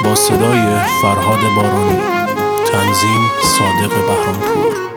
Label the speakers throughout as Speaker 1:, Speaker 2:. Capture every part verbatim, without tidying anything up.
Speaker 1: با صدای فرهاد بارانی، تنظیم صادق بهرامپور.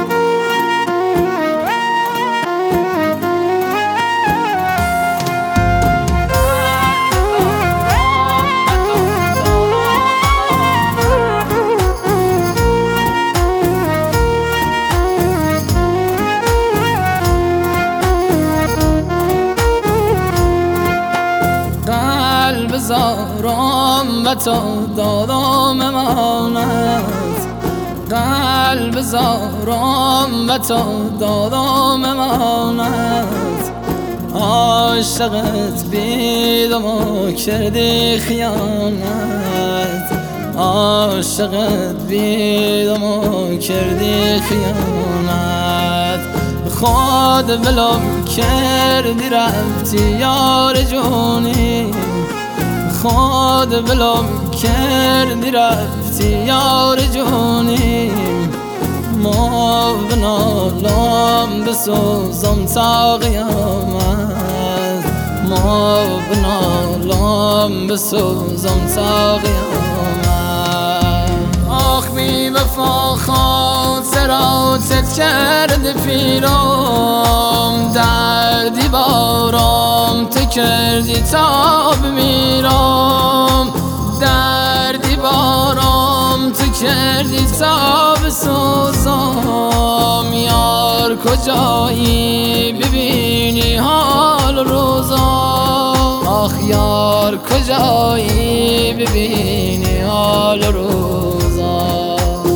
Speaker 2: بزارم و تا دادم امانت، قلب زارم و تا دادم امانت. عاشقت بیدم و کردی خیانت، عاشقت بیدم و کردی خیانت. خود بلم کردی رفتی یار جونی، خود بلم کردی رفتی یار جونیم. ما بنالم بسوزم تا قیامت، ما بنالم بسوزم تا قیامت. آخ بی وفا خاطراتت کرد پیرام، دردی بارام تو کردی تا بمیرم، دردی بارام تو کردی تا بسوزم. یار کجایی ببینی حال روزا، آخ یار کجایی ببینی حال روزا.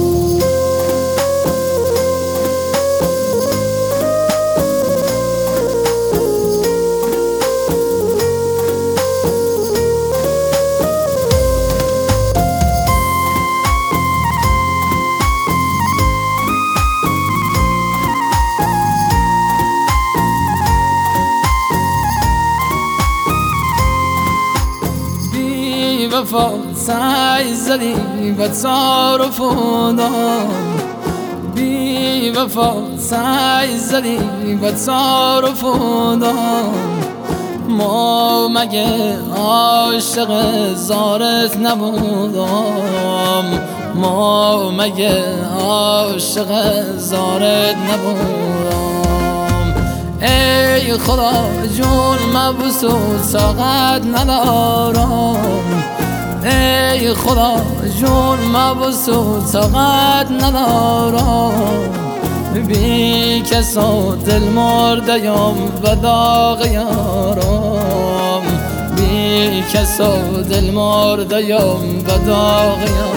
Speaker 2: وفا سعی زدی و تعارف دام، بی وفا سعی زدی و تعارف دام. ما مگه عاشق زارت نبودم، ما مگه عاشق زارت نبودم. ای خدا جون مبوس و طاقت ندارم، ای خدا جون مبوس و طاقت ندارم. بی کس و دل مردیم و داغ یارم، بی کس و دل مردیم و داغ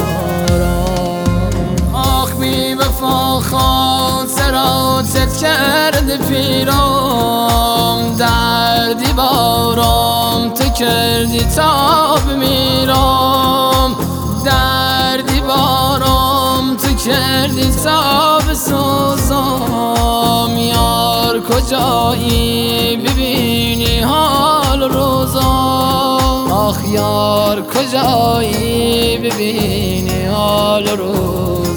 Speaker 2: یارم. آخ بی وفا خاطراتت کرد پیرام، دردی بارام تو کردی تا بمیرم، دردی بارام تو کردی تا بسوزم. یار کجایی ببینی حال روزا، آخ یار کجایی ببینی حال روزا.